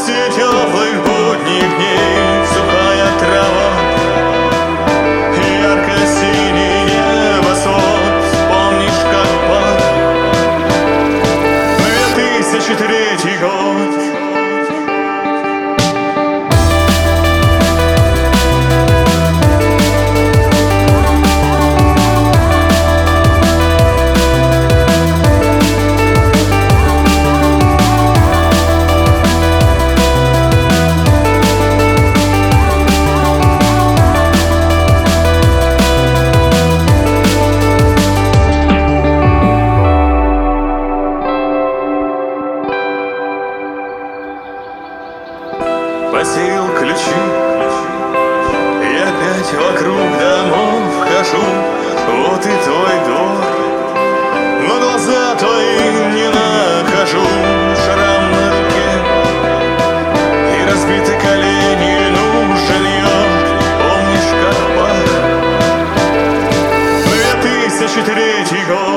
радости теплых будних дней, сухая трава, ярко-синий небосвод. Помнишь, как пах 2003 год? Посеял ключи, и опять вокруг домов хожу. Вот и твой двор, но глаза твои не нахожу. Шрам на руке и разбиты колени, нужен йод. Помнишь, как пах 2003 год?